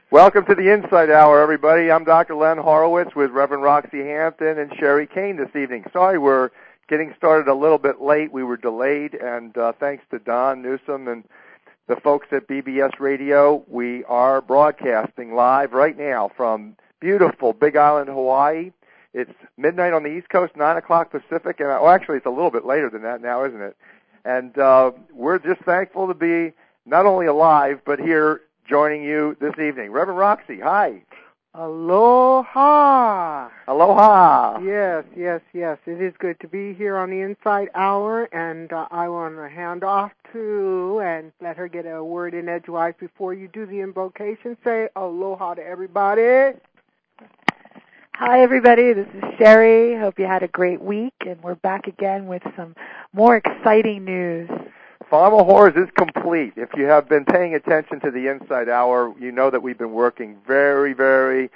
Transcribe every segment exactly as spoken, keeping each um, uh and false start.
Welcome to the Insight Hour, everybody. I'm Doctor Len Horowitz with Reverend Roxy Hampton and Sherry Kane this evening. Sorry we're getting started a little bit late. We were delayed, and uh, thanks to Don Newsom and the folks at B B S Radio, we are broadcasting live right now from beautiful Big Island, Hawaii. It's midnight on the East Coast, nine o'clock Pacific, and well, actually it's a little bit later than that now, isn't it? And uh, we're just thankful to be not only alive, but here joining you this evening. Reverend Roxy, hi. Aloha. Aloha. Yes, yes, yes. It is good to be here on the Insight Hour, and uh, I want to hand off to and let her get a word in edgewise before you do the invocation. Say aloha to everybody. Hi, everybody. This is Sherry. Hope you had a great week, and we're back again with some more exciting news. Farmer Horrors is complete. If you have been paying attention to the Insight Hour, you know that we've been working very, very,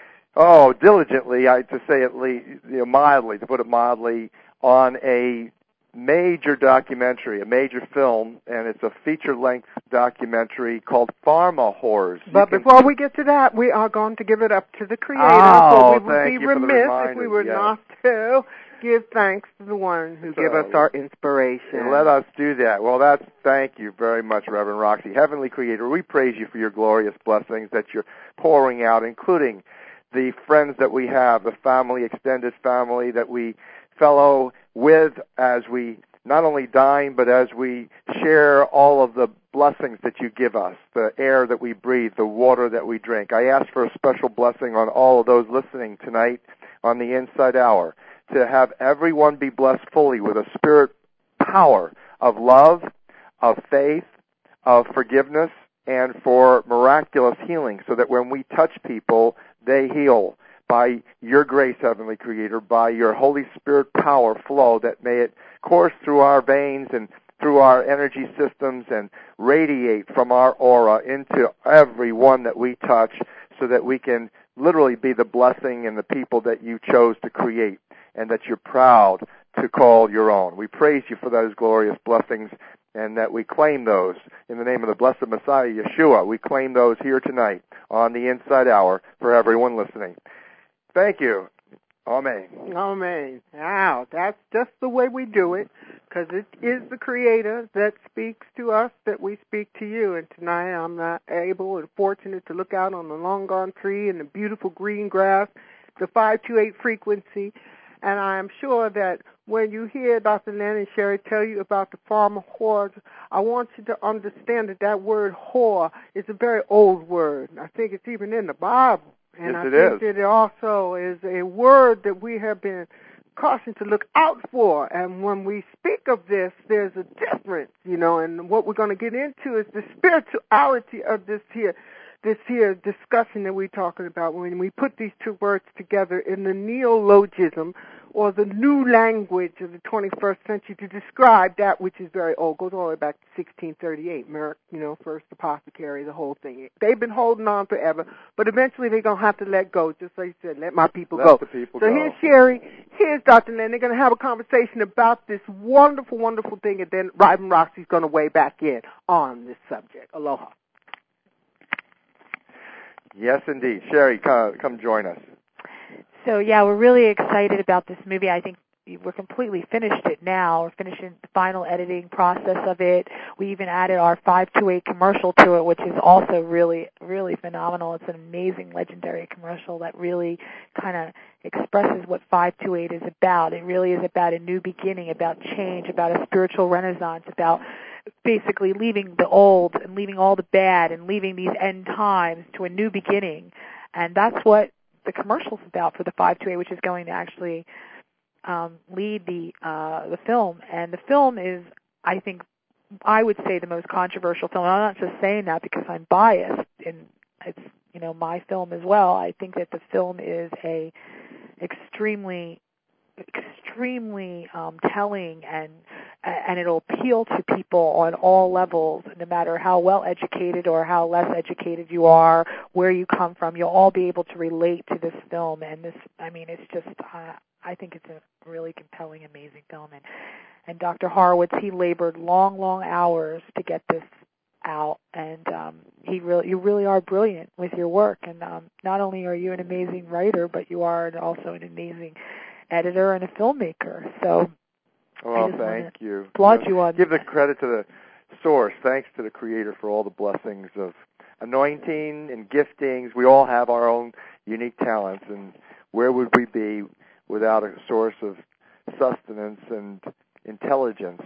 oh, diligently, I to say it least, you know, mildly, to put it mildly, on a major documentary, a major film, and it's a feature-length documentary called Pharma Horrors. But can... before we get to that, we are going to give it up to the Creator. Oh, so we would thank be you remiss for the if we were yes. not to give thanks to the one who so, gave us our inspiration. Let us do that. Well, that's thank you very much, Reverend Roxy. Heavenly Creator, we praise you for your glorious blessings that you're pouring out, including the friends that we have, the family, extended family that we fellow with as we not only dine, but as we share all of the blessings that you give us, the air that we breathe, the water that we drink. I ask for a special blessing on all of those listening tonight on the Insight Hour, to have everyone be blessed fully with a spirit power of love, of faith, of forgiveness, and for miraculous healing, so that when we touch people, they heal by your grace, Heavenly Creator, by your Holy Spirit power flow, that may it course through our veins and through our energy systems and radiate from our aura into every one that we touch, so that we can literally be the blessing and the people that you chose to create and that you're proud to call your own. We praise you for those glorious blessings, and that we claim those in the name of the blessed Messiah, Yeshua. We claim those here tonight on the Insight Hour for everyone listening. Thank you. Amen. Amen. Now, that's just the way we do it, because it is the Creator that speaks to us, that we speak to you. And tonight I'm not able and fortunate to look out on the long gone tree and the beautiful green grass, the five two eight frequency. And I am sure that when you hear Doctor Len and Sherry tell you about the Pharma Horrors, I want you to understand that that word whore is a very old word. I think it's even in the Bible. And yes, I it think is. that it also is a word that we have been cautioned to look out for. And when we speak of this, there's a difference, you know, and what we're going to get into is the spirituality of this here, this here discussion that we're talking about. When we put these two words together in the neologism, or the new language of the twenty-first century, to describe that which is very old, goes all the way back to sixteen thirty-eight, Merrick, you know, first apothecary, the whole thing. They've been holding on forever, but eventually they're going to have to let go, just like you said, let my people let go. The people so go. here's Sherry, here's Doctor Len. They're going to have a conversation about this wonderful, wonderful thing, and then Reverend Roxy's going to weigh back in on this subject. Aloha. Yes, indeed. Sherry, come, come join us. So, yeah, we're really excited about this movie. I think we're completely finished it now. We're finishing the final editing process of it. We even added our five two eight commercial to it, which is also really, really phenomenal. It's an amazing, legendary commercial that really kind of expresses what five two eight is about. It really is about a new beginning, about change, about a spiritual renaissance, about basically leaving the old and leaving all the bad and leaving these end times to a new beginning. And that's what the commercial's about for the five two eight, which is going to actually um, lead the uh, the film. And the film is, I think, I would say the most controversial film. I'm not just saying that because I'm biased, and it's, you know, my film as well. I think that the film is a extremely extremely um, telling, and and it'll appeal to people on all levels, no matter how well educated or how less educated you are, where you come from. You'll all be able to relate to this film, and this, I mean, it's just, uh, I think it's a really compelling, amazing film. And and Doctor Horowitz, he labored long, long hours to get this out, and um, he he really, you really are brilliant with your work. And um, not only are you an amazing writer, but you are also an amazing editor and a filmmaker. So, well, thank you. Applaud you on Give the credit to the source. Thanks to the Creator for all the blessings of anointing and giftings. We all have our own unique talents, and where would we be without a source of sustenance and intelligence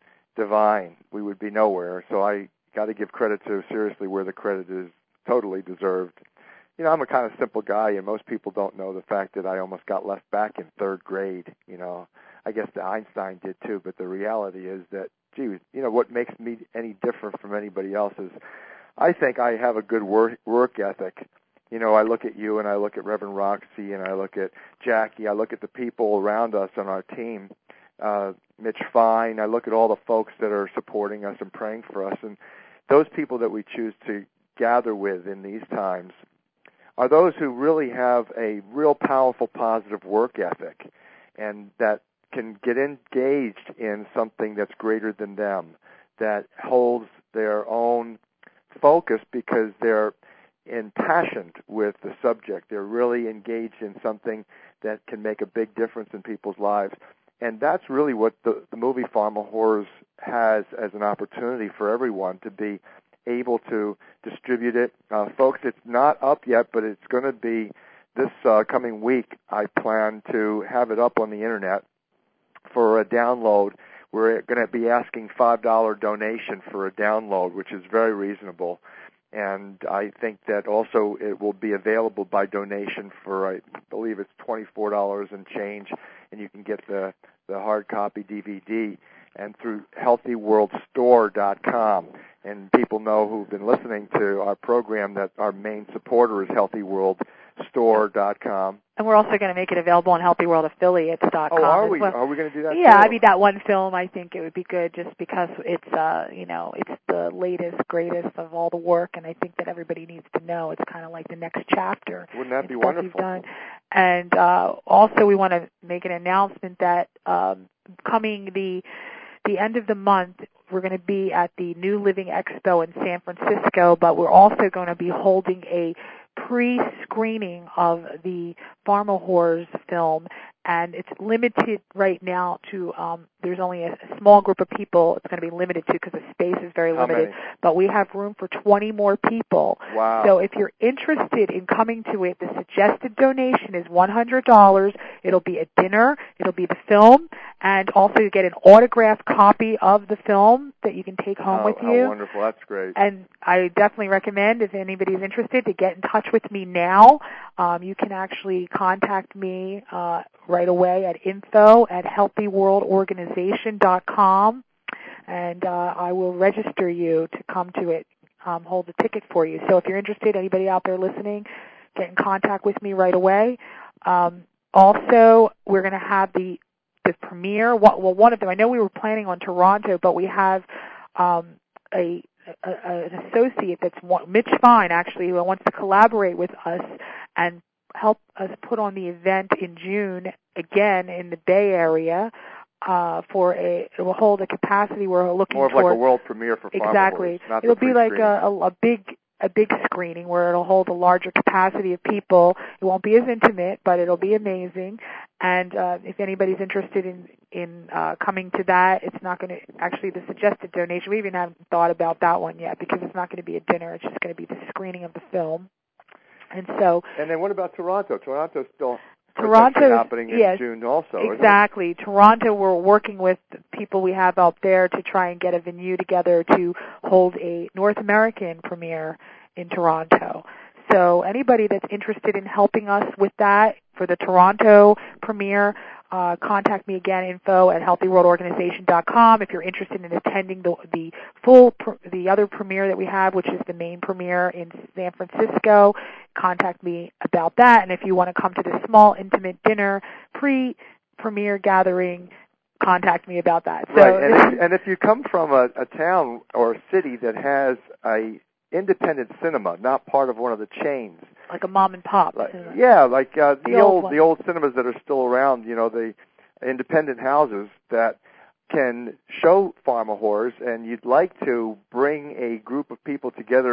divine? We would be nowhere. So I got to give credit to seriously where the credit is totally deserved. You know, I'm a kind of simple guy, and most people don't know the fact that I almost got left back in third grade. You know, I guess the Einstein did too, but the reality is that, gee, you know, what makes me any different from anybody else is I think I have a good work, work ethic. You know, I look at you and I look at Reverend Roxy and I look at Jackie. I look at the people around us on our team, uh, Mitch Fine. I look at all the folks that are supporting us and praying for us. And those people that we choose to gather with in these times are those who really have a real powerful, positive work ethic and that can get engaged in something that's greater than them, that holds their own focus because they're impassioned with the subject. They're really engaged in something that can make a big difference in people's lives. And that's really what the, the movie Pharma Horrors has as an opportunity for everyone to be able to distribute it. Uh, folks, it's not up yet, but it's going to be this uh, coming week. I plan to have it up on the Internet for a download. We're going to be asking five dollars donation for a download, which is very reasonable. And I think that also it will be available by donation for, I believe it's twenty-four dollars and change, and you can get the, the hard copy D V D, and through healthy world store dot com. And people know who've been listening to our program that our main supporter is healthy world store dot com. And we're also going to make it available on healthy world affiliates dot com. Oh, are we? Well. Are we going to do that? Yeah, too? I mean, that one film, I think it would be good just because it's, uh, you know, it's the latest, greatest of all the work, and I think that everybody needs to know. It's kind of like the next chapter. Wouldn't that be stuff wonderful? You've done. And uh, also we want to make an announcement that um, coming the the end of the month, we're going to be at the New Living Expo in San Francisco, but we're also going to be holding a pre-screening of the Pharma Horrors film, and it's limited right now to, um, there's only a, a small group of people it's going to be limited to because the space is very How limited, many? But we have room for twenty more people. Wow. So if you're interested in coming to it, the suggested donation is one hundred dollars. It'll be a dinner, it'll be the film, and also you get an autographed copy of the film that you can take home oh, with you. How wonderful. That's great. And I definitely recommend, if anybody's interested, to get in touch with me now. Um, you can actually contact me uh, right away at info at healthy world organization dot com, and uh, I will register you to come to it, um, hold the ticket for you. So if you're interested, anybody out there listening, get in contact with me right away. Um, also, we're going to have the the premiere. Well, one of them, I know we were planning on Toronto, but we have um, a A, a, an associate that's Mitch Fine, actually, who wants to collaborate with us and help us put on the event in June again in the Bay Area uh, for a. It will hold a capacity we're looking More of for. like a world premiere for Pharma exactly. Horrors, not It'll the be like a, a, a big. a big screening where it'll hold a larger capacity of people. It won't be as intimate, but it'll be amazing. And uh, if anybody's interested in in uh, coming to that, it's not going to actually the suggested donation. We even haven't thought about that one yet because it's not going to be a dinner. It's just going to be the screening of the film. And so. And then what about Toronto? Toronto's still. Toronto happening in yes, June also. Exactly. Toronto, we're working with people we have out there to try and get a venue together to hold a North American premiere in Toronto. So anybody that's interested in helping us with that for the Toronto premiere, uh, contact me again, info at healthy world organization dot com. If you're interested in attending the the full pr- the other premiere that we have, which is the main premiere in San Francisco, contact me about that. And if you want to come to the small intimate dinner pre-premiere gathering, contact me about that. So, right, and if, and if you come from a, a town or a city that has a independent cinema, not part of one of the chains, like a mom and pop. Like, yeah, like uh, the, the old, old the old cinemas that are still around. You know, the independent houses that can show Pharma Horrors, and you'd like to bring a group of people together in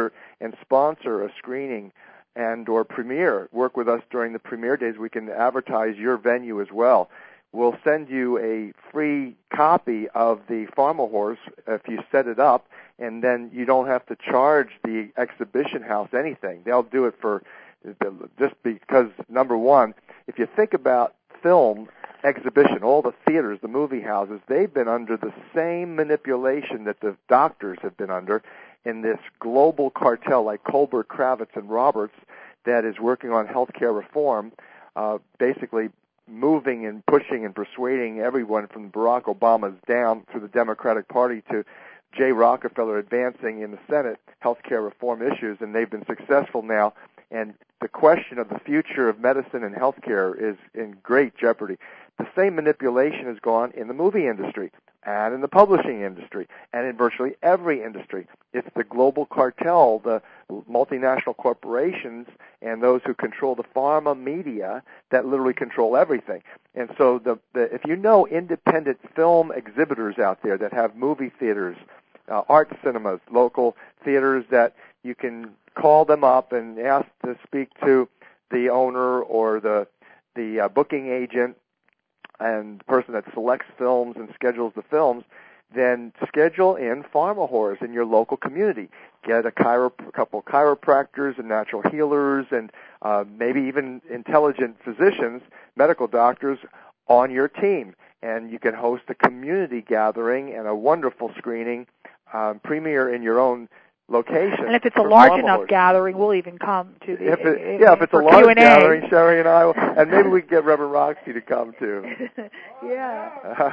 and sponsor a screening and or premiere, work with us during the premiere days. We can advertise your venue as well. We'll send you a free copy of the Farmer Horse if you set it up, and then you don't have to charge the exhibition house anything. They'll do it for just because, number one, if you think about film exhibition, all the theaters, the movie houses, they've been under the same manipulation that the doctors have been under in this global cartel like Colbert, Kravitz, and Roberts that is working on healthcare reform, uh, basically moving and pushing and persuading everyone from Barack Obama's down through the Democratic Party to Jay Rockefeller advancing in the Senate healthcare reform issues, and they've been successful now. And the question of the future of medicine and healthcare is in great jeopardy. The same manipulation has gone in the movie industry and in the publishing industry and in virtually every industry. It's the global cartel, the multinational corporations, and those who control the pharma media that literally control everything. And so the, the if you know independent film exhibitors out there that have movie theaters, uh, art cinemas, local theaters that you can call them up and ask to speak to the owner or the the uh, booking agent and the person that selects films and schedules the films, then schedule in Pharma Horrors in your local community. Get a, chiro- a couple of chiropractors and natural healers and uh, maybe even intelligent physicians, medical doctors on your team. And you can host a community gathering and a wonderful screening, um, premiere in your own location. And if it's a large enough gathering, we'll even come to the... If it, yeah, if it's a large Q and A. Gathering, Sherry and I will, and maybe we can get Reverend Roxy to come too. Yeah.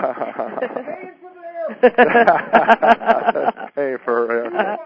Pay for uh,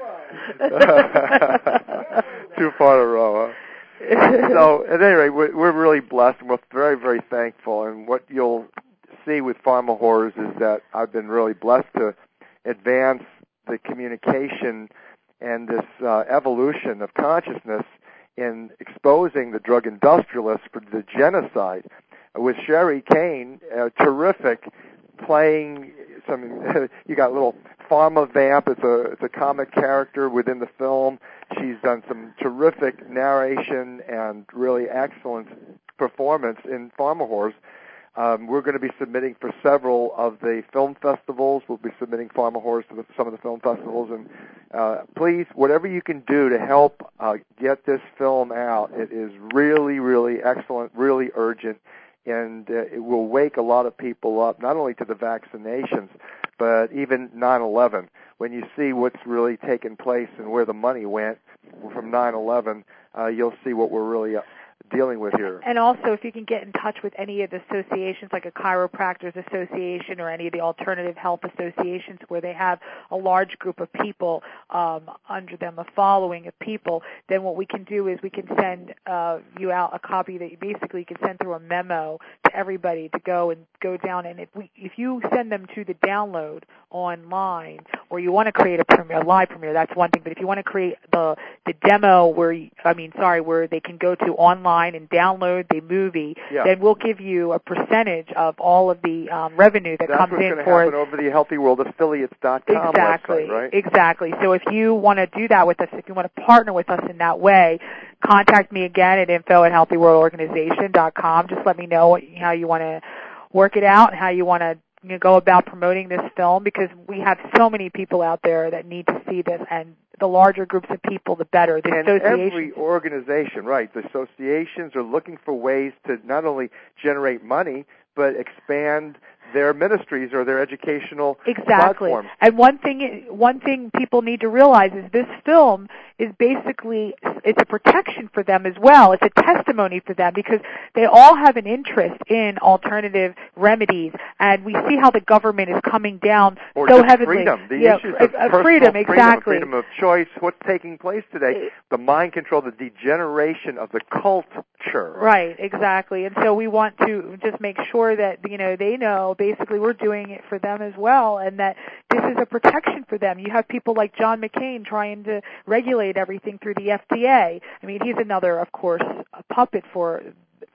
too far to row, huh? So, at any rate, we're, we're really blessed, and we're very, very thankful. And what you'll see with Pharma Horrors is that I've been really blessed to advance the communication and this uh, evolution of consciousness in exposing the drug industrialists for the genocide. With Sherry Kane, uh, terrific, playing some. You got little Pharma Vamp. It's a it's a comic character within the film. She's done some terrific narration and really excellent performance in Pharma Horrors. Um, we're going to be submitting for several of the film festivals. We'll be submitting Pharma Horrors to the, some of the film festivals. And uh, please, whatever you can do to help uh, get this film out, it is really, really excellent, really urgent, and uh, it will wake a lot of people up, not only to the vaccinations, but even nine eleven. When you see what's really taken place and where the money went from nine eleven, uh, you'll see what we're really uh, dealing with here. And also, if you can get in touch with any of the associations, like a chiropractors association or any of the alternative health associations where they have a large group of people um, under them, a following of people, then what we can do is we can send uh, you out a copy that you basically can send through a memo to everybody to go and go down. And if we, if you send them to the download online, or you want to create a premiere, a live premiere, that's one thing. But if you want to create the the demo where, you, I mean, sorry, where they can go to online and download the movie, yeah. then we'll give you a percentage of all of the um, revenue that That's comes what's in going to for happen over the healthy world affiliates dot com exactly, website, right? Exactly. So if you want to do that with us, if you want to partner with us in that way, contact me again at info at healthy world organization dot com. Just let me know what, how you want to work it out and how you want to you know, go about promoting this film, because we have so many people out there that need to see this, and the larger groups of people, the better. The and every organization, right, the associations are looking for ways to not only generate money, but expand their ministries or their educational exactly. platforms. And one thing, one thing people need to realize is this film is basically, it's a protection for them as well. It's a testimony for them, because they all have an interest in alternative remedies, and we see how the government is coming down or so just heavily. freedom, the yeah, issues uh, of uh, personal freedom, freedom, exactly. freedom of choice, what's taking place today, the mind control, the degeneration of the culture. Right, exactly. And so we want to just make sure that, you know, they know basically we're doing it for them as well, and that this is a protection for them. You have people like John McCain trying to regulate everything through the F D A. I mean, he's another, of course, a puppet for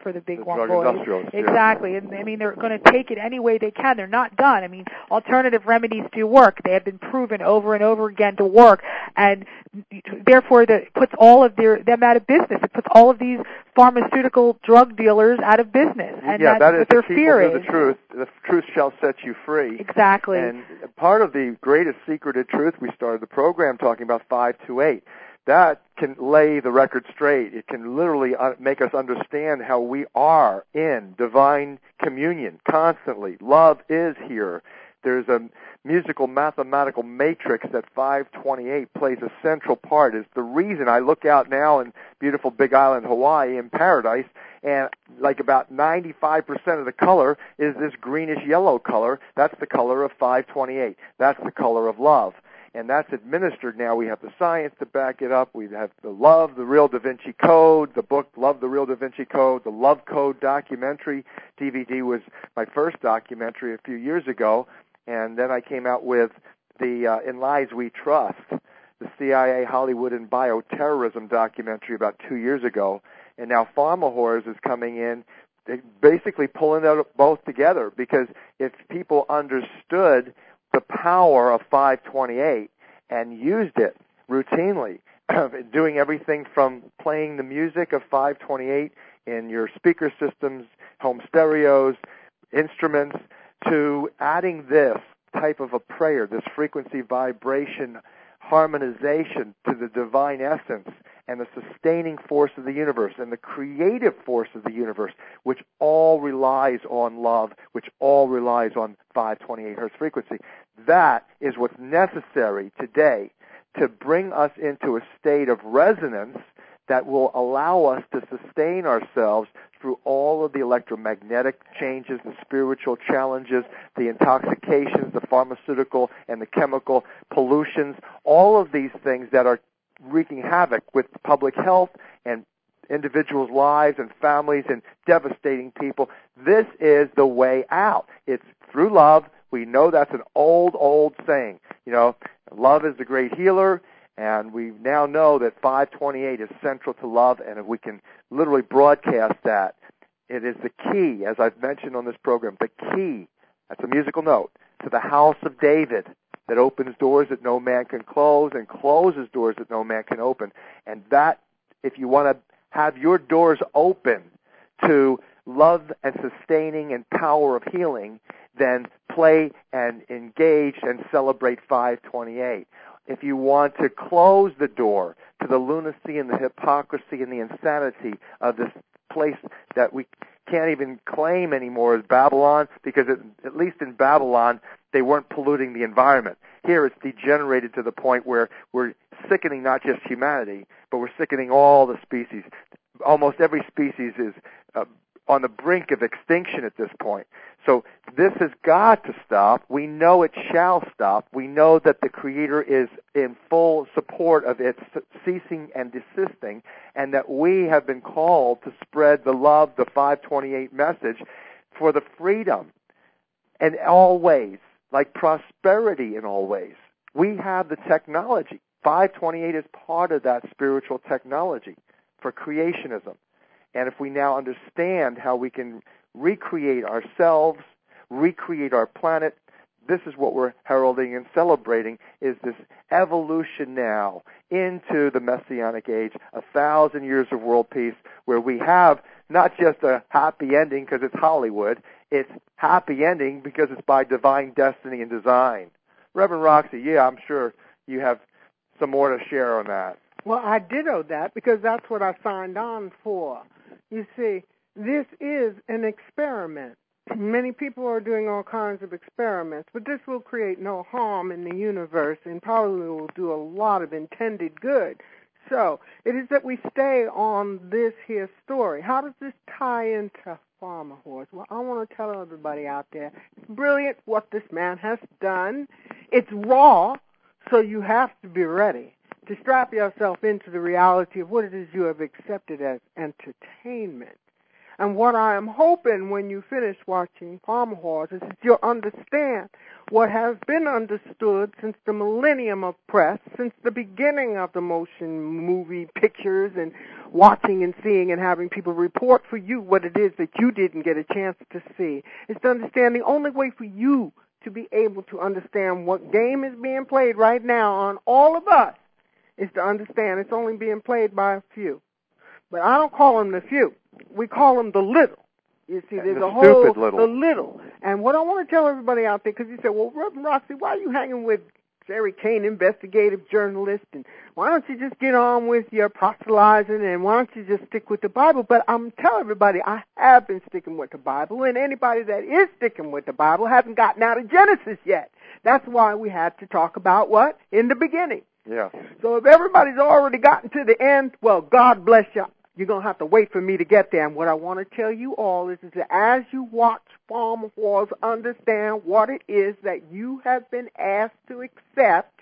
for the big the one drug boys. industrialists, yeah. Exactly. And I mean, they're going to take it any way they can. They're not done. I mean, alternative remedies do work. They have been proven over and over again to work, and therefore that puts all of their them out of business. It puts all of these pharmaceutical drug dealers out of business. And yeah, that's that is what their the fear people to is. the truth. The truth shall set you free. Exactly. And part of the greatest secreted truth, we started the program talking about five two eight. That can lay the record straight. It can literally make us understand how we are in divine communion constantly. Love is here. There's a musical mathematical matrix that five twenty-eight plays a central part. It's the reason I look out now in beautiful Big Island, Hawaii, in paradise, and like about ninety-five percent of the color is this greenish-yellow color. That's the color of five twenty-eight. That's the color of love. And that's administered now. We have the science to back it up. We have the Love, the Real Da Vinci Code, the book Love, the Real Da Vinci Code, the Love Code documentary. D V D was my first documentary a few years ago. And then I came out with the uh, In Lies We Trust, the C I A, Hollywood, and bioterrorism documentary about two years ago. And now Pharma Whores is coming in, basically pulling it both together, because if people understood the power of five twenty-eight and used it routinely, doing everything from playing the music of five twenty-eight in your speaker systems, home stereos, instruments, to adding this type of a prayer, this frequency vibration harmonization to the divine essence and the sustaining force of the universe and the creative force of the universe, which all relies on love, which all relies on five twenty-eight hertz frequency. That is what's necessary today to bring us into a state of resonance that will allow us to sustain ourselves through all of the electromagnetic changes, the spiritual challenges, the intoxications, the pharmaceutical and the chemical pollutions, all of these things that are wreaking havoc with public health and individuals' lives and families and devastating people. This is the way out. It's through love. We know that's an old, old saying. You know, love is the great healer. And we now know that five twenty-eight is central to love, and if we can literally broadcast that, it is the key, as I've mentioned on this program, the key, that's a musical note, to the house of David that opens doors that no man can close and closes doors that no man can open. And that, if you want to have your doors open to love and sustaining and power of healing, then play and engage and celebrate five twenty-eight. If you want to close the door to the lunacy and the hypocrisy and the insanity of this place that we can't even claim anymore as Babylon, because it, at least in Babylon, they weren't polluting the environment. Here it's degenerated to the point where we're sickening not just humanity, but we're sickening all the species. Almost every species is uh, on the brink of extinction at this point. So this has got to stop. We know it shall stop. We know that the Creator is in full support of its ceasing and desisting, and that we have been called to spread the love, the five twenty-eight message, for the freedom in all ways, like prosperity in all ways. We have the technology. five twenty-eight is part of that spiritual technology for creationism. And if we now understand how we can recreate ourselves, recreate our planet, this is what we're heralding and celebrating, is this evolution now into the Messianic age, a thousand years of world peace, where we have not just a happy ending because it's Hollywood, it's happy ending because it's by divine destiny and design. Reverend Roxy, yeah, I'm sure you have some more to share on that. Well, I ditto that because that's what I signed on for. You see, this is an experiment. Many people are doing all kinds of experiments, but this will create no harm in the universe and probably will do a lot of intended good. So it is that we stay on this here story. How does this tie into Pharma Whores? Well, I want to tell everybody out there, it's brilliant what this man has done. It's raw, so you have to be ready to strap yourself into the reality of what it is you have accepted as entertainment. And what I am hoping when you finish watching Pharma Whores is that you'll understand what has been understood since the millennium of press, since the beginning of the motion movie pictures and watching and seeing and having people report for you what it is that you didn't get a chance to see. It's to understand the only way for you to be able to understand what game is being played right now on all of us is to understand it's only being played by a few. But I don't call them the few. We call them the little. You see, there's the a whole, little. the little. And what I want to tell everybody out there, because you say, well, Reverend Roxy, why are you hanging with Jerry Kane, investigative journalist, and why don't you just get on with your proselytizing, and why don't you just stick with the Bible? But I'm telling everybody, I have been sticking with the Bible, and anybody that is sticking with the Bible hasn't gotten out of Genesis yet. That's why we had to talk about what? In the beginning. Yeah. So if everybody's already gotten to the end, well, God bless you. You're going to have to wait for me to get there. And what I want to tell you all is, is that as you watch Farmer Wars, understand what it is that you have been asked to accept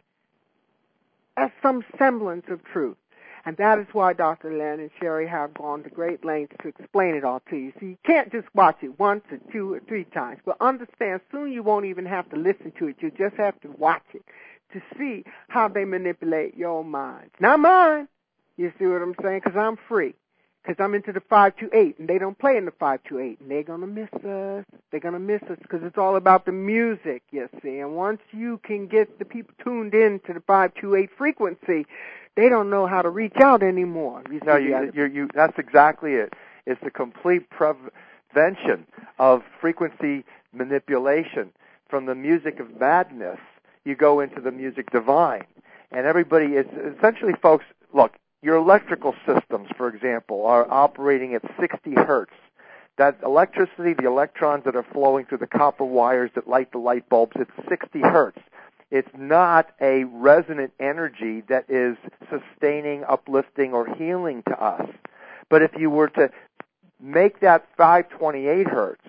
as some semblance of truth. And that is why Doctor Len and Sherry have gone to great lengths to explain it all to you. So you can't just watch it once or two or three times. But understand, soon you won't even have to listen to it. You just have to watch it to see how they manipulate your minds. Not mine. You see what I'm saying? Because I'm free. Because I'm into the five two eight, and they don't play in the five two eight, and they're going to miss us. They're going to miss us because it's all about the music, you see. And once you can get the people tuned in to the five two eight frequency, they don't know how to reach out anymore. You no, see, you, you, you, that's exactly it. It's the complete prevention of frequency manipulation. From the music of madness, you go into the music divine. And everybody is, essentially, folks, look, your electrical systems, for example, are operating at sixty hertz. That electricity, the electrons that are flowing through the copper wires that light the light bulbs, it's sixty hertz. It's not a resonant energy that is sustaining, uplifting, or healing to us. But if you were to make that five twenty-eight hertz,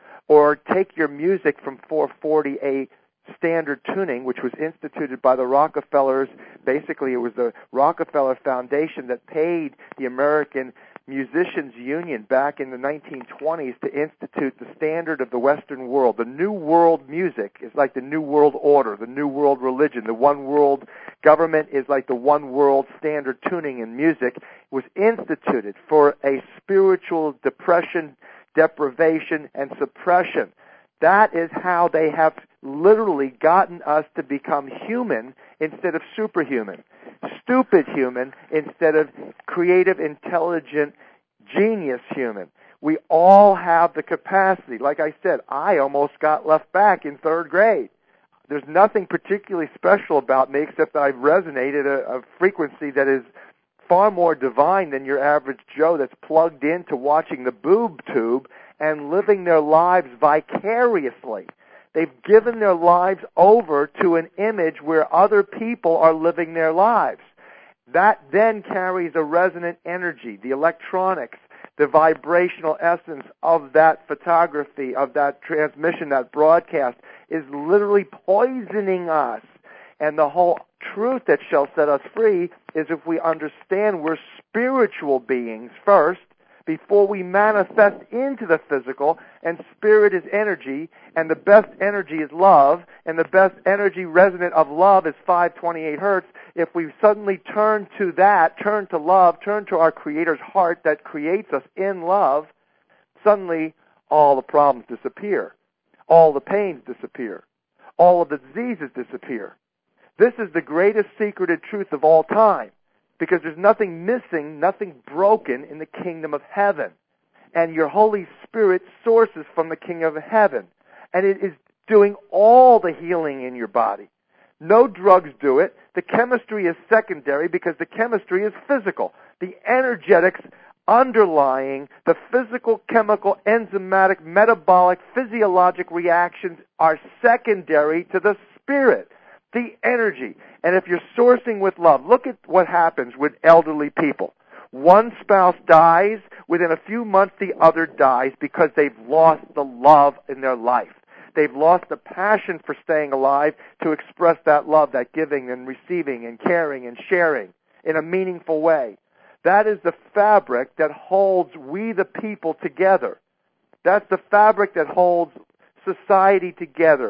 or take your music from four forty a standard tuning, which was instituted by the Rockefellers. Basically, it was the Rockefeller Foundation that paid the American Musicians Union back in the nineteen twenties to institute the standard of the Western world. The New World music is like the New World Order, the New World religion. The One World government is like the One World standard tuning in music. It was instituted for a spiritual depression, deprivation, and suppression. That is how they have literally gotten us to become human instead of superhuman, stupid human instead of creative, intelligent, genius human. We all have the capacity. Like I said, I almost got left back in third grade. There's nothing particularly special about me except that I've resonated a, a frequency that is far more divine than your average Joe that's plugged into watching the boob tube and living their lives vicariously. They've given their lives over to an image where other people are living their lives. That then carries a resonant energy, the electronics, the vibrational essence of that photography, of that transmission, that broadcast, is literally poisoning us. And the whole truth that shall set us free is if we understand we're spiritual beings first, before we manifest into the physical, and spirit is energy, and the best energy is love, and the best energy resonant of love is five twenty-eight hertz. If we suddenly turn to that, turn to love, turn to our Creator's heart that creates us in love, suddenly all the problems disappear. All the pains disappear. All of the diseases disappear. This is the greatest secreted truth of all time. Because there's nothing missing, nothing broken in the kingdom of heaven. And your Holy Spirit sources from the King of heaven. And it is doing all the healing in your body. No drugs do it. The chemistry is secondary because the chemistry is physical. The energetics underlying the physical, chemical, enzymatic, metabolic, physiologic reactions are secondary to the spirit. The energy. And if you're sourcing with love, look at what happens with elderly people. One spouse dies, within a few months the other dies because they've lost the love in their life. They've lost the passion for staying alive to express that love, that giving and receiving and caring and sharing in a meaningful way. That is the fabric that holds we the people together. That's the fabric that holds society together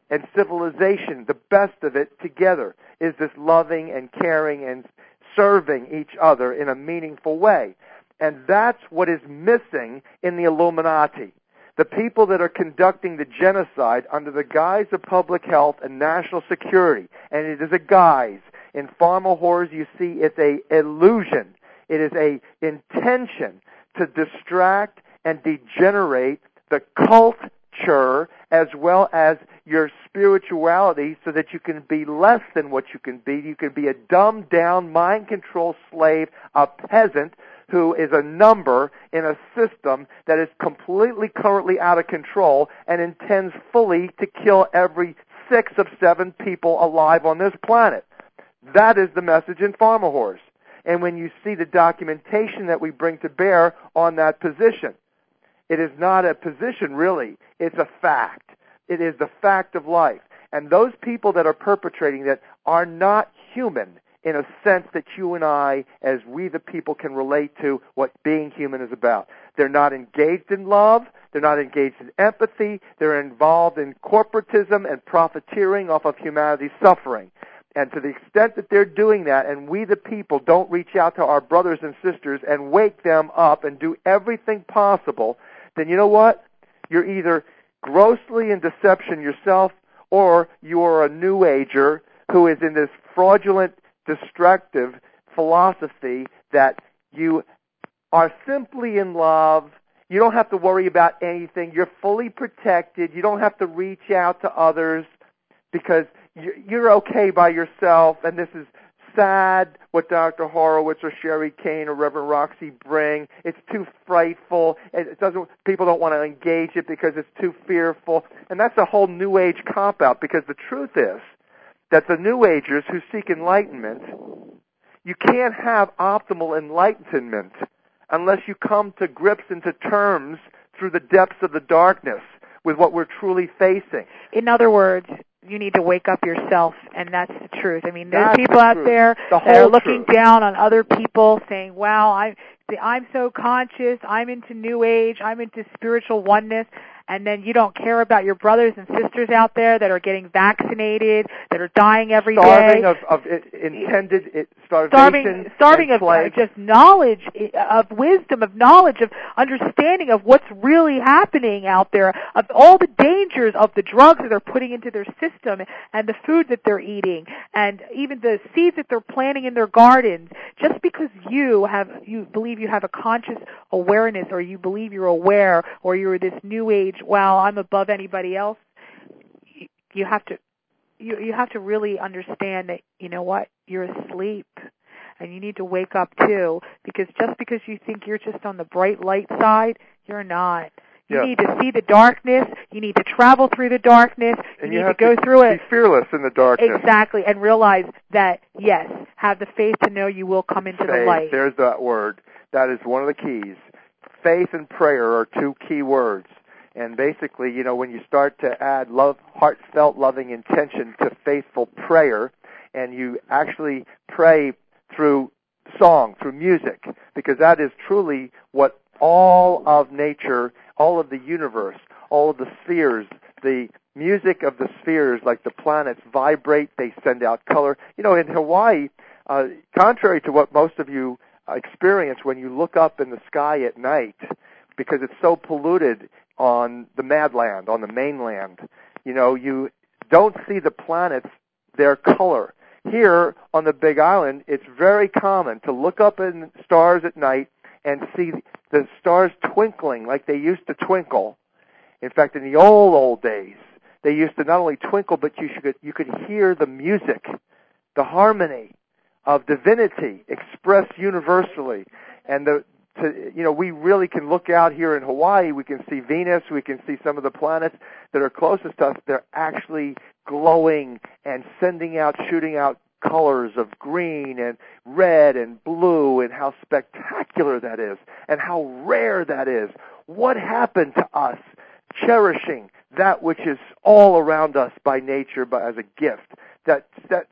and civilization, the best of it together, is this loving and caring and serving each other in a meaningful way. And that's what is missing in the Illuminati. The people that are conducting the genocide under the guise of public health and national security, and it is a guise. In Pharma Whores, you see it's a illusion. It is a intention to distract and degenerate the culture as well as your spirituality so that you can be less than what you can be. You can be a dumbed-down, mind-controlled slave, a peasant who is a number in a system that is completely currently out of control and intends fully to kill every six of seven people alive on this planet. That is the message in Pharma Whores. And when you see the documentation that we bring to bear on that position, it is not a position really, it's a fact. It is the fact of life. And those people that are perpetrating that are not human in a sense that you and I, as we the people, can relate to what being human is about. They're not engaged in love. They're not engaged in empathy. They're involved in corporatism and profiteering off of humanity's suffering. And to the extent that they're doing that, and we the people don't reach out to our brothers and sisters and wake them up and do everything possible, then you know what? You're either grossly in deception yourself, or you're a New Ager who is in this fraudulent, destructive philosophy that you are simply in love. You don't have to worry about anything. You're fully protected. You don't have to reach out to others because you're okay by yourself. And this is sad what Doctor Horowitz or Sherry Kane or Reverend Roxy bring. It's too frightful. It doesn't. People don't want to engage it because it's too fearful. And that's a whole New Age cop-out, because the truth is that the New Agers who seek enlightenment, you can't have optimal enlightenment unless you come to grips and to terms through the depths of the darkness with what we're truly facing. In other words, you need to wake up yourself, and that's the truth. I mean, there's That's people the out truth. there The that are whole looking truth. down on other people saying, wow, I, I'm so conscious, I'm into New Age, I'm into spiritual oneness, and then you don't care about your brothers and sisters out there that are getting vaccinated, that are dying every starving day. of, of intended it, starvation Starving, starving and of uh, plague. just knowledge, of wisdom, of knowledge, of understanding of what's really happening out there, of all the dangers of the drugs that they're putting into their system and the food that they're eating, and even the seeds that they're planting in their gardens. Just because you have, you believe you have a conscious awareness, or you believe you're aware, or you're this New Age, well, I'm above anybody else, you have to You, you have to really understand that, you know what, you're asleep, and you need to wake up too, because just because you think you're just on the bright light side, you're not. You Yeah. need to see the darkness, you need to travel through the darkness, you and need you to have go to through it. Be fearless in the darkness. Exactly, and realize that, yes, have the faith to know you will come into faith, the light. There's that word. That is one of the keys. Faith and prayer are two key words. And basically, you know, when you start to add love, heartfelt, loving intention to faithful prayer, and you actually pray through song, through music, because that is truly what all of nature, all of the universe, all of the spheres, the music of the spheres, like the planets, vibrate, they send out color. You know, in Hawaii, uh, contrary to what most of you experience when you look up in the sky at night, because it's so polluted on the Madland, on the mainland, you know, you don't see the planets, their color. Here on the Big Island, it's very common to look up in stars at night and see the stars twinkling like they used to twinkle. In fact, in the old, old days, they used to not only twinkle, but you could, you could hear the music, the harmony of divinity expressed universally. And the To, you know, we really can look out here in Hawaii. We can see Venus. We can see some of the planets that are closest to us. They're actually glowing and sending out, shooting out colors of green and red and blue, and how spectacular that is and how rare that is. What happened to us cherishing that which is all around us by nature, but as a gift? That, that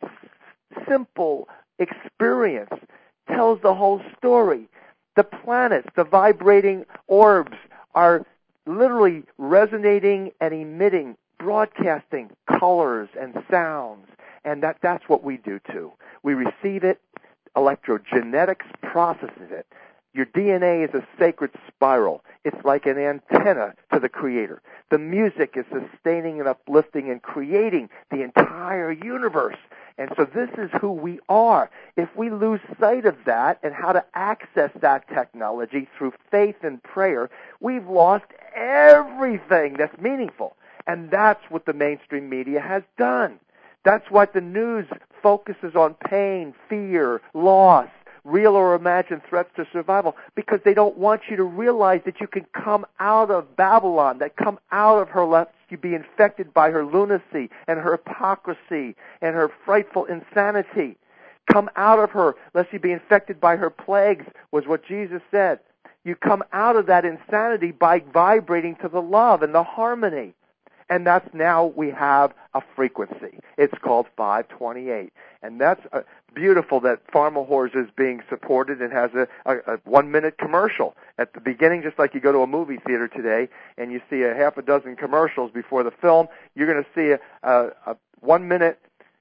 simple experience tells the whole story. The planets, the vibrating orbs, are literally resonating and emitting broadcasting colors and sounds, and that, that's what we do too. We receive it, electrogenetics processes it. Your D N A is a sacred spiral. It's like an antenna to the Creator. The music is sustaining and uplifting and creating the entire universe. And so this is who we are. If we lose sight of that and how to access that technology through faith and prayer, we've lost everything that's meaningful. And that's what the mainstream media has done. That's what the news focuses on: pain, fear, loss, real or imagined threats to survival, because they don't want you to realize that you can come out of Babylon, that come out of her, lest you be infected by her lunacy and her hypocrisy and her frightful insanity. Come out of her, lest you be infected by her plagues, was what Jesus said. You come out of that insanity by vibrating to the love and the harmony. And that's now we have a frequency. It's called five twenty-eight. And that's uh, beautiful that Pharma Whores is being supported and has a, a, a one-minute commercial at the beginning, just like you go to a movie theater today and you see a half a dozen commercials before the film. You're going to see a, a, a one-minute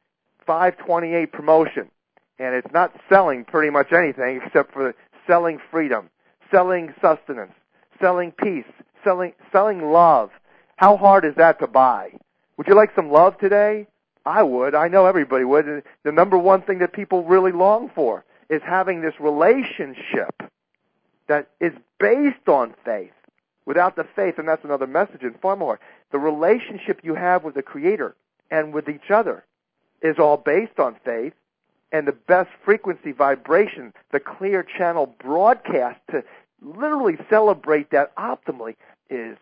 five twenty-eight promotion. And it's not selling pretty much anything except for selling freedom, selling sustenance, selling peace, selling selling love. How hard is that to buy? Would you like some love today? I would. I know everybody would. And the number one thing that people really long for is having this relationship that is based on faith. Without the faith, and that's another message in Pharma Whore, the relationship you have with the Creator and with each other is all based on faith, and the best frequency vibration, the clear channel broadcast to literally celebrate that optimally is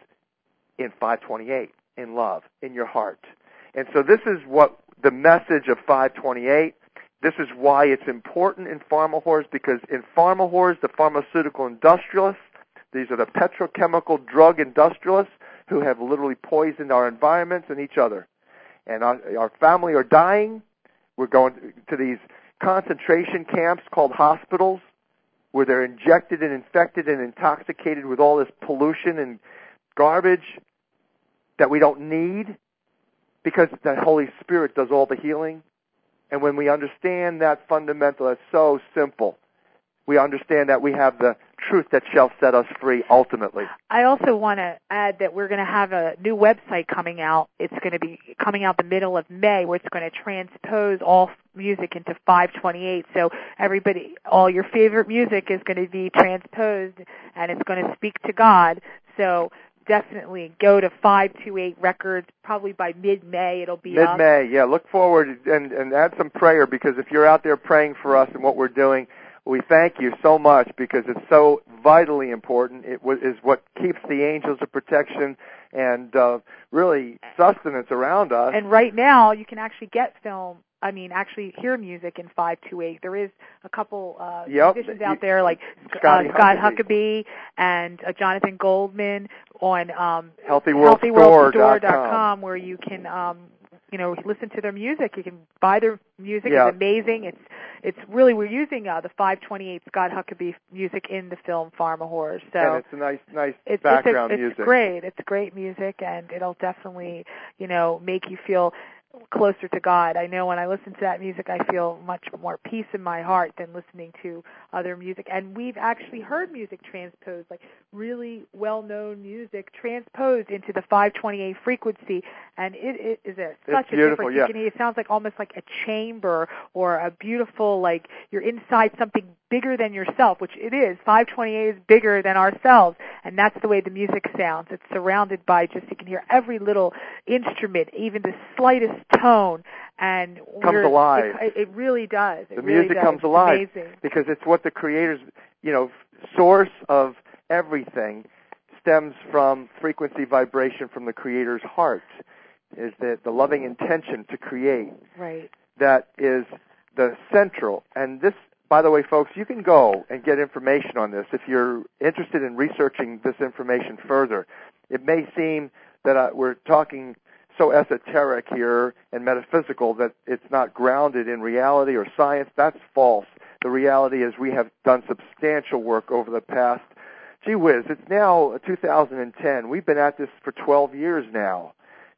in five twenty-eight, in love, in your heart. And so this is what the message of five twenty-eight, this is why it's important in Pharma Whores, because in Pharma Whores, the pharmaceutical industrialists, these are the petrochemical drug industrialists who have literally poisoned our environments and each other. And our, our family are dying. We're going to these concentration camps called hospitals where they're injected and infected and intoxicated with all this pollution and garbage that we don't need, because the Holy Spirit does all the healing. And when we understand that fundamental, it's so simple. We understand that we have the truth that shall set us free ultimately. I also want to add that we're going to have a new website coming out. It's going to be coming out the middle of May, where it's going to transpose all music into five twenty-eight. So everybody, all your favorite music is going to be transposed, and it's going to speak to God. So definitely go to five twenty-eight Records. Probably by mid-May it'll be up. Mid-May, yeah. Look forward and, and add some prayer, because if you're out there praying for us and what we're doing, we thank you so much, because it's so vitally important. It is what keeps the angels of protection and uh, really sustenance around us. And right now you can actually get film. I mean, actually hear music in five twenty-eight. There is a couple uh, yep. musicians out there like uh, Scott Huckabee and uh, Jonathan Goldman on um, healthy world store dot com, where you can, um, you know, listen to their music. You can buy their music. Yep. It's amazing. It's it's really, we're using uh, the five twenty-eight Scott Huckabee music in the film Pharma Whores. So and it's a nice, nice it's, background it's a, music. It's great. It's great music, and it'll definitely, you know, make you feel closer to God. I know when I listen to that music, I feel much more peace in my heart than listening to other music. And we've actually heard music transposed, like really well-known music transposed into the five twenty-eight frequency, and it, it is a, such it's a beautiful, difference. yeah. You can, it sounds like almost like a chamber or a beautiful, like you're inside something bigger than yourself, which it is. five twenty-eight is bigger than ourselves, and that's the way the music sounds. It's surrounded by just, you can hear every little instrument, even the slightest tone, and comes alive. It, it really does. It the really music does. comes It's alive amazing. because it's what the Creator's, you know, source of everything stems from frequency vibration from the Creator's heart. Is that the loving intention to create? Right. That is the central. And this, by the way, folks, you can go and get information on this if you're interested in researching this information further. It may seem that uh, we're talking so esoteric here and metaphysical that it's not grounded in reality or science. That's false. The reality is we have done substantial work over the past, gee whiz, it's now two thousand ten. We've been at this for twelve years now.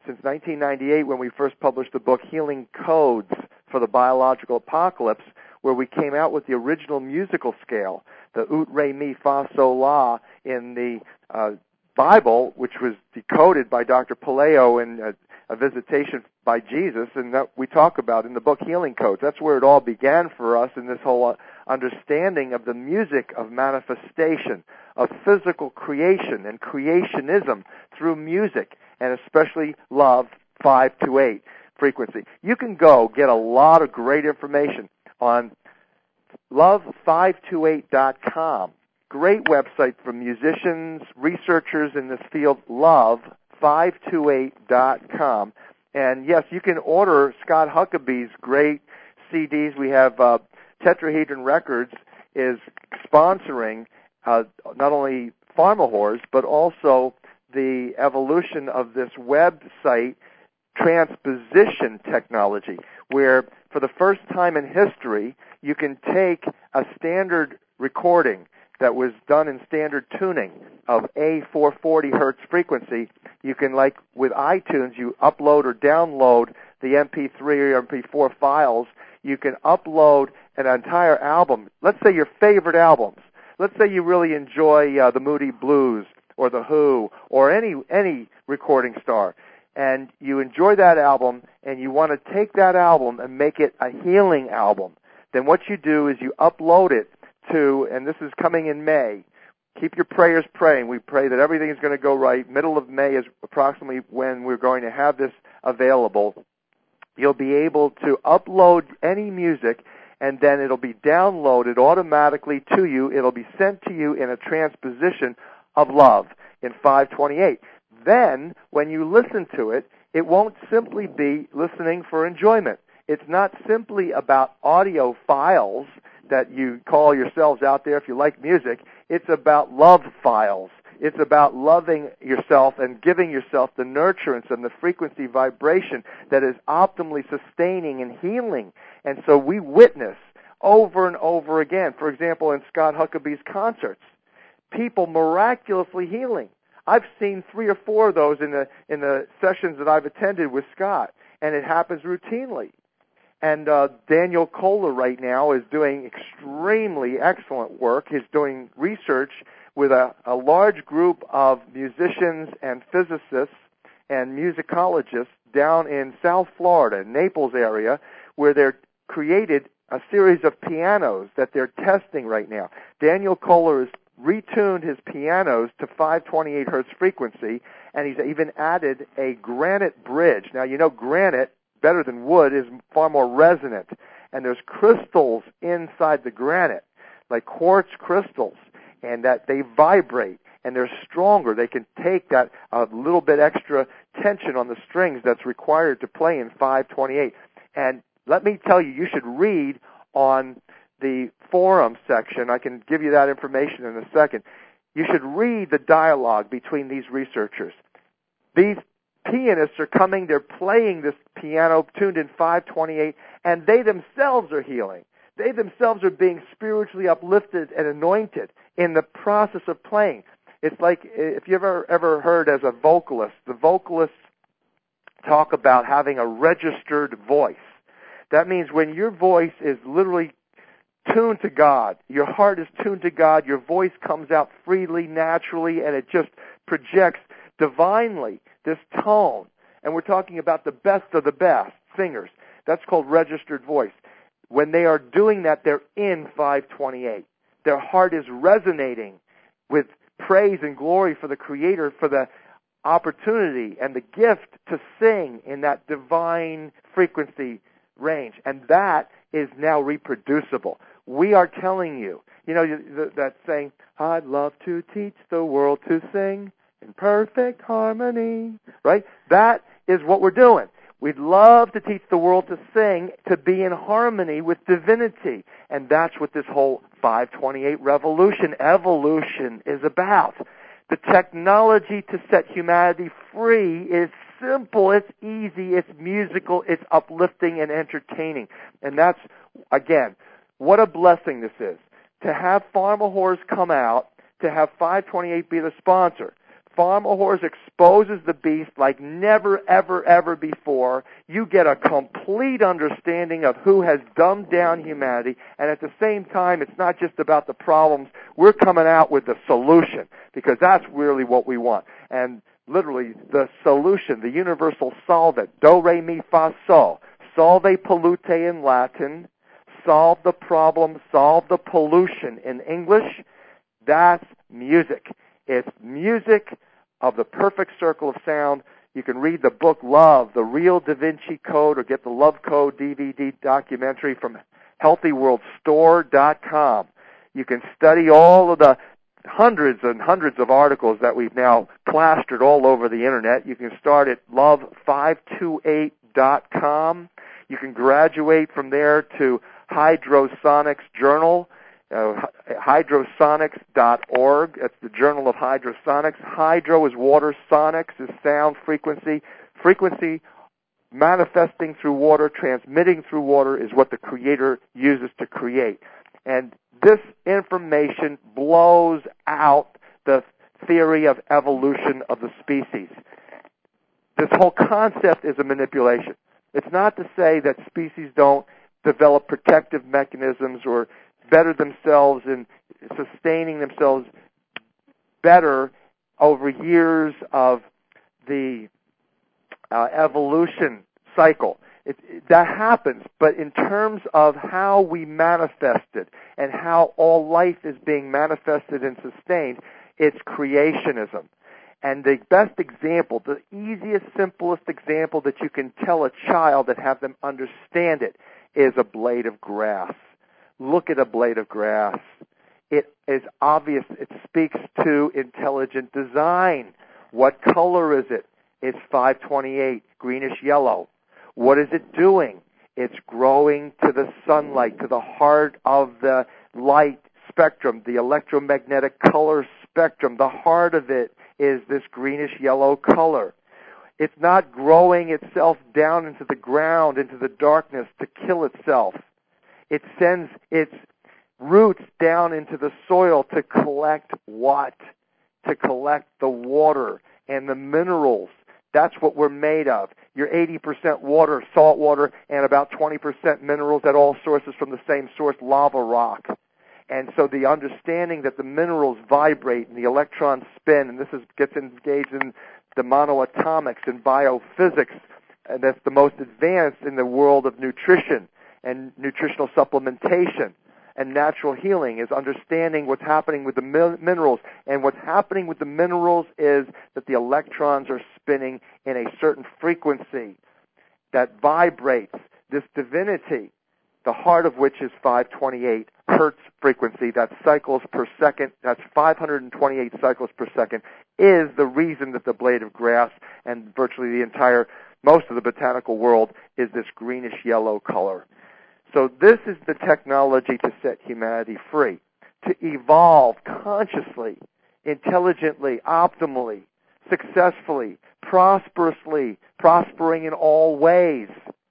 since nineteen ninety-eight, when we first published the book Healing Codes for the Biological Apocalypse, where we came out with the original musical scale, the Ut, Re, Mi, Fa, Sol, La in the uh, Bible, which was decoded by Doctor Paleo in a, a visitation by Jesus, and that we talk about in the book Healing Codes. That's where it all began for us, in this whole understanding of the music of manifestation, of physical creation and creationism through music, and especially love five two eight frequency. You can go get a lot of great information on love five two eight dot com. Great website for musicians, researchers in this field, love five two eight dot com. And yes, you can order Scott Huckabee's great C Ds. We have uh, Tetrahedron Records is sponsoring uh, not only Pharmahors, but also the evolution of this website transposition technology, where for the first time in history, you can take a standard recording that was done in standard tuning of A four forty hertz frequency. You can, like with iTunes, you upload or download the M P three or M P four files. You can upload an entire album. Let's say your favorite albums. Let's say you really enjoy uh, the Moody Blues or the Who or any any recording star, and you enjoy that album and you want to take that album and make it a healing album. Then what you do is you upload it to, and this is coming in May. Keep your prayers praying. We pray that everything is going to go right. Middle of May is approximately when we're going to have this available. You'll be able to upload any music, and then it'll be downloaded automatically to you. It'll be sent to you in a transposition of love in five twenty-eight. Then, when you listen to it, it won't simply be listening for enjoyment. It's not simply about audio files that you call yourselves out there if you like music. It's about love files. It's about loving yourself and giving yourself the nurturance and the frequency vibration that is optimally sustaining and healing. And so we witness over and over again, for example, in Scott Huckabee's concerts, people miraculously healing. I've seen three or four of those in the in the sessions that I've attended with Scott, and it happens routinely. And uh, Daniel Kohler right now is doing extremely excellent work. He's doing research with a, a large group of musicians and physicists and musicologists down in South Florida, Naples area, where they're created a series of pianos that they're testing right now. Daniel Kohler has retuned his pianos to five twenty-eight hertz frequency, and he's even added a granite bridge. Now, you know granite, better than wood, is far more resonant, and there's crystals inside the granite, like quartz crystals, and that they vibrate, and they're stronger. They can take that a uh, little bit extra tension on the strings that's required to play in five twenty-eight. And let me tell you, you should read on the forum section. I can give you that information in a second. You should read the dialogue between these researchers. These pianists are coming, they're playing this piano tuned in five twenty-eight, and they themselves are healing. They themselves are being spiritually uplifted and anointed in the process of playing. It's like, if you've ever, ever heard as a vocalist, the vocalists talk about having a registered voice. That means when your voice is literally tuned to God, your heart is tuned to God, your voice comes out freely, naturally, and it just projects divinely this tone. And we're talking about the best of the best singers. That's called registered voice. When they are doing that, they're in five twenty-eight. Their heart is resonating with praise and glory for the Creator, for the opportunity and the gift to sing in that divine frequency range. And that is now reproducible. We are telling you, you know, that saying, I'd love to teach the world to sing in perfect harmony, right? That is what we're doing. We'd love to teach the world to sing, to be in harmony with divinity. And that's what this whole five twenty-eight revolution, evolution is about. The technology to set humanity free is simple, it's easy, it's musical, it's uplifting and entertaining. And that's, again, what a blessing this is. To have Pharmahors come out, to have five twenty-eight be the sponsor. Pharma Horse exposes the beast like never, ever, ever before. You get a complete understanding of who has dumbed down humanity, and at the same time, it's not just about the problems. We're coming out with the solution, because that's really what we want. And literally, the solution, the universal solvent, do, re, mi, fa, sol, solve pollute in Latin, solve the problem, solve the pollution in English. That's music. It's music of the perfect circle of sound. You can read the book Love, The Real Da Vinci Code, or get the Love Code D V D documentary from healthy world store dot com. You can study all of the hundreds and hundreds of articles that we've now plastered all over the Internet. You can start at love five two eight dot com. You can graduate from there to Hydrosonics Journal, Uh, hydrosonics dot org. That's the Journal of Hydrosonics. Hydro is water, sonics is sound frequency. Frequency manifesting through water, transmitting through water is what the Creator uses to create. And this information blows out the theory of evolution of the species. This whole concept is a manipulation. It's not to say that species don't develop protective mechanisms or better themselves in sustaining themselves better over years of the uh, evolution cycle. It, it, that happens, but in terms of how we manifest it and how all life is being manifested and sustained, it's creationism. And the best example, the easiest, simplest example that you can tell a child and have them understand it is a blade of grass. Look at a blade of grass. It is obvious. It speaks to intelligent design. What color is it? It's five twenty-eight, greenish yellow. What is it doing? It's growing to the sunlight, to the heart of the light spectrum, the electromagnetic color spectrum. The heart of it is this greenish yellow color. It's not growing itself down into the ground, into the darkness to kill itself. It sends its roots down into the soil to collect what? To collect the water and the minerals. That's what we're made of. You're eighty percent water, salt water, and about twenty percent minerals at all sources from the same source, lava rock. And so the understanding that the minerals vibrate and the electrons spin, and this is, gets engaged in the monoatomics and biophysics, and that's the most advanced in the world of nutrition and nutritional supplementation and natural healing, is understanding what's happening with the min- minerals. And what's happening with the minerals is that the electrons are spinning in a certain frequency that vibrates this divinity, the heart of which is five twenty-eight hertz frequency, that's cycles per second, that's five hundred twenty-eight cycles per second, is the reason that the blade of grass and virtually the entire, most of the botanical world is this greenish yellow color. So this is the technology to set humanity free, to evolve consciously, intelligently, optimally, successfully, prosperously, prospering in all ways,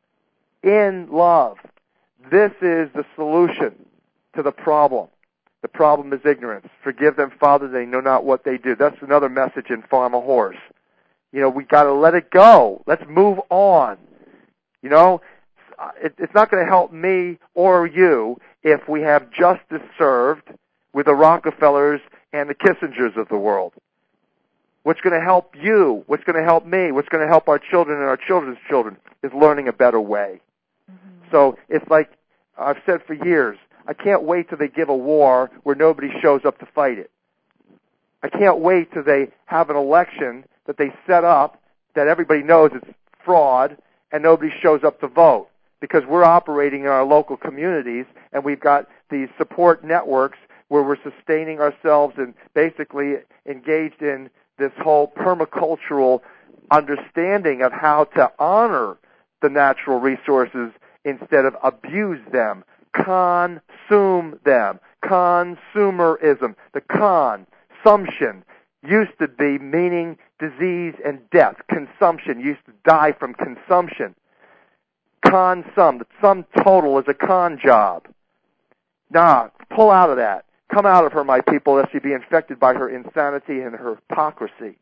in love. This is the solution to the problem. The problem is ignorance. Forgive them, Father, they know not what they do. That's another message in Pharma Horse. You know, we got to let it go. Let's move on. You know, it, it's not going to help me or you if we have justice served with the Rockefellers and the Kissingers of the world. What's going to help you, what's going to help me, what's going to help our children and our children's children is learning a better way. Mm-hmm. So it's like I've said for years, I can't wait till they give a war where nobody shows up to fight it. I can't wait till they have an election that they set up that everybody knows it's fraud and nobody shows up to vote, because we're operating in our local communities and we've got these support networks where we're sustaining ourselves and basically engaged in this whole permacultural understanding of how to honor the natural resources instead of abuse them, consume them. Consumerism, the consumption used to be meaning disease and death. Consumption used to die from consumption. Consum, the sum total is a con job. Nah, pull out of that. Come out of her, my people, lest you be infected by her insanity and her hypocrisy.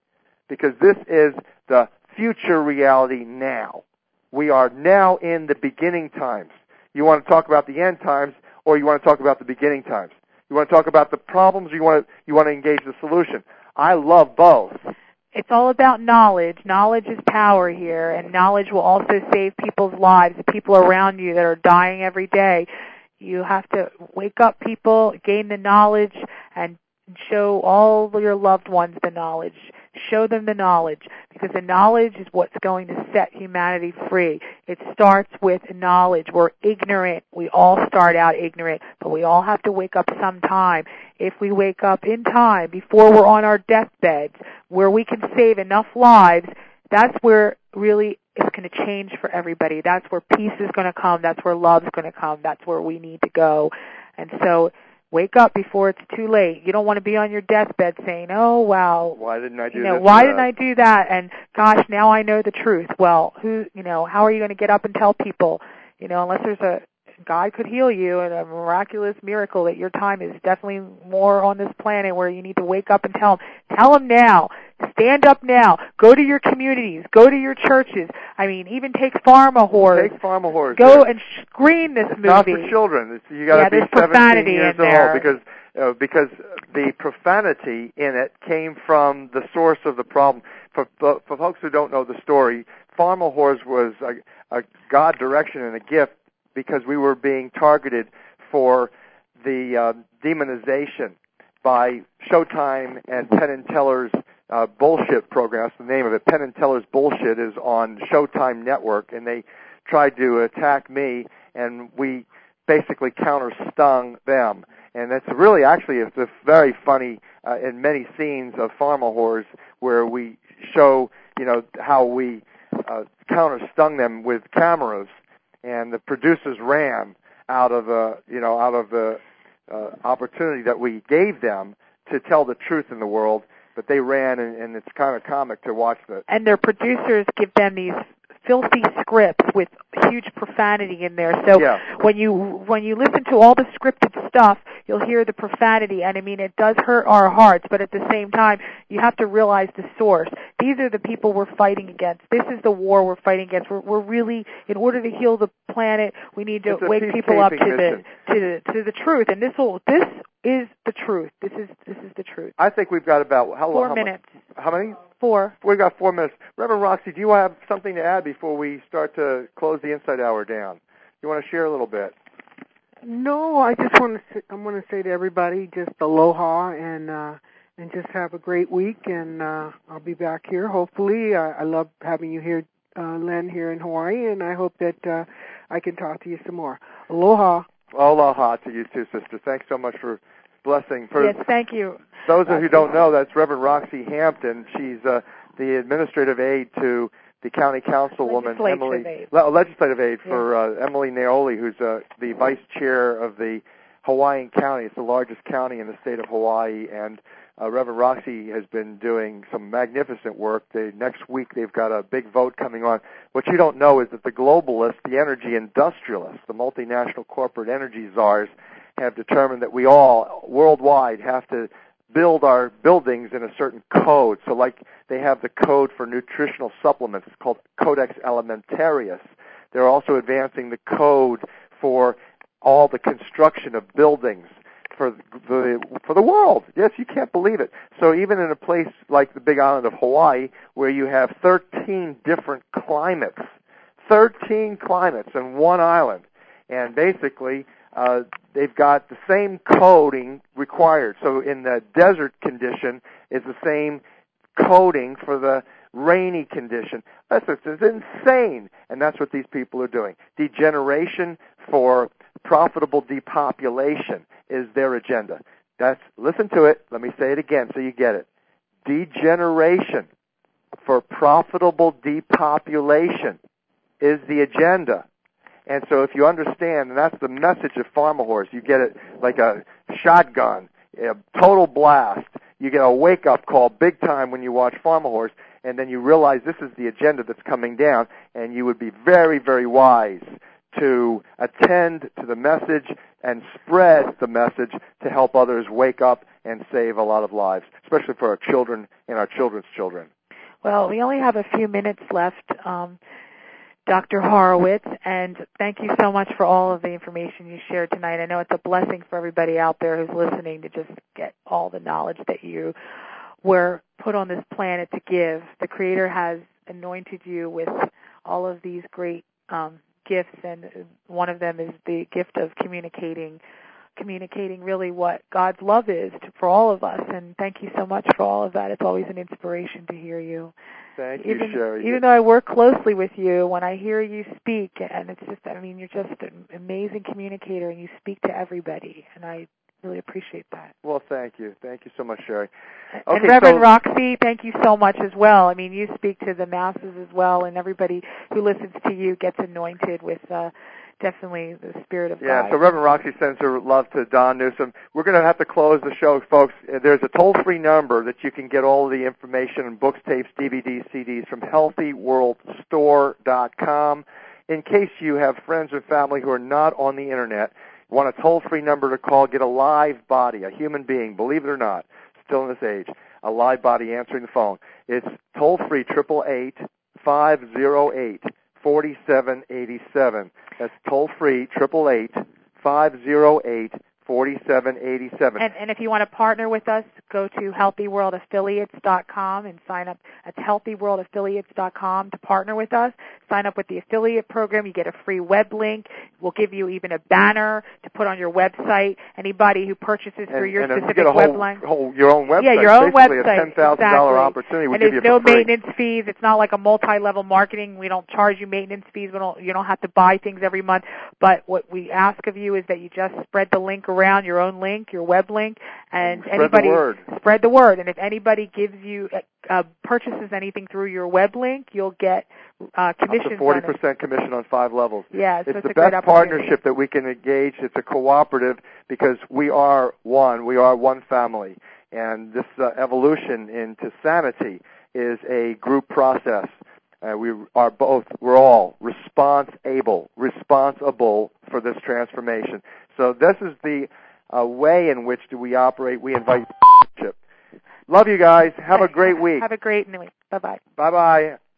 because this is the future reality now. We are now in the beginning times. You want to talk about the end times, or you want to talk about the beginning times? You want to talk about the problems, or you want to, you want to engage the solution? I love both. It's all about knowledge. Knowledge is power here, and knowledge will also save people's lives, the people around you that are dying every day. You have to wake up people, gain the knowledge, and show all your loved ones the knowledge. Show them the knowledge, because the knowledge is what's going to set humanity free. It starts with knowledge. We're ignorant. We all start out ignorant, but we all have to wake up sometime. If we wake up in time, before we're on our deathbeds, where we can save enough lives, that's where really it's going to change for everybody. That's where peace is going to come. That's where love's going to come. That's where we need to go. And so wake up before it's too late. You don't want to be on your deathbed saying, oh, wow. Why didn't I do you know, this? Why didn't I do that? And gosh, now I know the truth. Well, who, you know, how are you going to get up and tell people? You know, unless there's a, God could heal you and a miraculous miracle that your time is definitely more on this planet where you need to wake up and tell them. Tell them now. Stand up now. Go to your communities. Go to your churches. I mean, even take Pharma Whores. Take Pharma Whores. Go yeah. and screen this movie. Not for children. It's, you got to yeah, be seventeen years in there. old because uh, because the profanity in it came from the source of the problem. For for folks who don't know the story, Pharma Whores was a, a God direction and a gift because we were being targeted for the uh, demonization by Showtime and Penn and Teller's uh, bullshit program. That's the name of it. Penn and Teller's bullshit is on Showtime Network, and they tried to attack me, and we basically counter-stung them. And that's really, actually, it's a very funny uh, in many scenes of Pharma Whores where we show, you know, how we uh, counter-stung them with cameras. And the producers ran out of the, you know, out of the uh, opportunity that we gave them to tell the truth in the world. But they ran, and, and it's kind of comic to watch that. And their producers give them these filthy scripts with huge profanity in there. So yeah. when you when you listen to all the scripted stuff, you'll hear the profanity, and I mean, it does hurt our hearts, but at the same time, you have to realize the source. These are the people we're fighting against. This is the war we're fighting against. We're, we're really, in order to heal the planet, we need to wake people up to the, to the to the truth. And this will this is the truth. This is this is the truth. I think we've got about how long? Four how minutes. Much, how many? Four. We've got four minutes. Reverend Roxy, do you have something to add before we start to close the Insight Hour down? You want to share a little bit? No, I just want to say, I want to say to everybody just aloha and uh, and just have a great week. And uh, I'll be back here hopefully. I, I love having you here, uh, Len, here in Hawaii, and I hope that uh, I can talk to you some more. Aloha. Aloha to you too, sister. Thanks so much for blessing. For yes, thank you. Those of you who don't know, that's Reverend Roxy Hampton. She's uh, the administrative aide to the county councilwoman, legislative Emily, aide. Le- legislative aide yeah. for uh, Emily Naoli, who's uh, the vice chair of the Hawaiian County. It's the largest county in the state of Hawaii, and uh, Reverend Roxy has been doing some magnificent work. They, next week they've got a big vote coming on. What you don't know is that the globalists, the energy industrialists, the multinational corporate energy czars, have determined that we all, worldwide, have to build our buildings in a certain code. So like they have the code for nutritional supplements. It's called Codex Alimentarius. They're also advancing the code for all the construction of buildings for the for the world. Yes, you can't believe it. So even in a place like the Big Island of Hawaii, where you have thirteen different climates, thirteen climates in one island, and basically Uh, they've got the same coding required. So in the desert condition is the same coding for the rainy condition. That's it's insane, and that's what these people are doing. Degeneration for profitable depopulation is their agenda. That's listen to it. Let me say it again so you get it. Degeneration for profitable depopulation is the agenda. And so if you understand, and that's the message of Pharma Whores, you get it like a shotgun, a total blast. You get a wake-up call big time when you watch Pharma Whores, and then you realize this is the agenda that's coming down, and you would be very, very wise to attend to the message and spread the message to help others wake up and save a lot of lives, especially for our children and our children's children. Well, we only have a few minutes left, um, Doctor Horowitz, and thank you so much for all of the information you shared tonight. I know it's a blessing for everybody out there who's listening to just get all the knowledge that you were put on this planet to give. The Creator has anointed you with all of these great um, gifts, and one of them is the gift of communicating communicating really what God's love is to, for all of us. And thank you so much for all of that. It's always an inspiration to hear you. Thank even, you, Sherry. Even though I work closely with you, when I hear you speak, and it's just, I mean, you're just an amazing communicator, and you speak to everybody, and I really appreciate that. Well, thank you. Thank you so much, Sherry. Okay, and Reverend so, Roxy, thank you so much as well. I mean, you speak to the masses as well, and everybody who listens to you gets anointed with uh, definitely the Spirit of yeah, God. so Reverend Roxy sends her love to Don Newsom. We're going to have to close the show, folks. There's a toll-free number that you can get all the information and books, tapes, D V Ds, C Ds from healthy world store dot com. In case you have friends or family who are not on the Internet, want a toll-free number to call, get a live body, a human being, believe it or not, still in this age, a live body answering the phone. It's toll-free, eight eight eight, five oh eight, four seven eight seven. That's toll-free, eight eight eight, five oh eight, four seven eight seven. And, and if you want to partner with us, go to healthy world affiliates dot com and sign up. That's healthy world affiliates dot com to partner with us. Sign up with the affiliate program. You get a free web link. We'll give you even a banner to put on your website. Anybody who purchases through and, your and specific you get a web whole, line. Whole, your own website. Yeah, your own Basically website. a ten thousand dollars exactly. opportunity we and give you there's for no free. maintenance fees. It's not like a multi-level marketing. We don't charge you maintenance fees. We don't, you don't have to buy things every month. But what we ask of you is that you just spread the link around, your own link, your web link, and spread anybody the word. spread the word. And if anybody gives you uh, purchases anything through your web link, you'll get uh, commissions. Up to forty on it. percent commission on five levels. Yeah, so it's, it's the a great best opportunity. partnership that we can engage. It's a cooperative because we are one. We are one family, and this uh, evolution into sanity is a group process. Uh, we are both, we're all responsible, responsible for this transformation. So this is the uh, way in which do we operate. We invite partnership. Love you guys. Have a great week. Have a great week. Bye-bye. Bye-bye.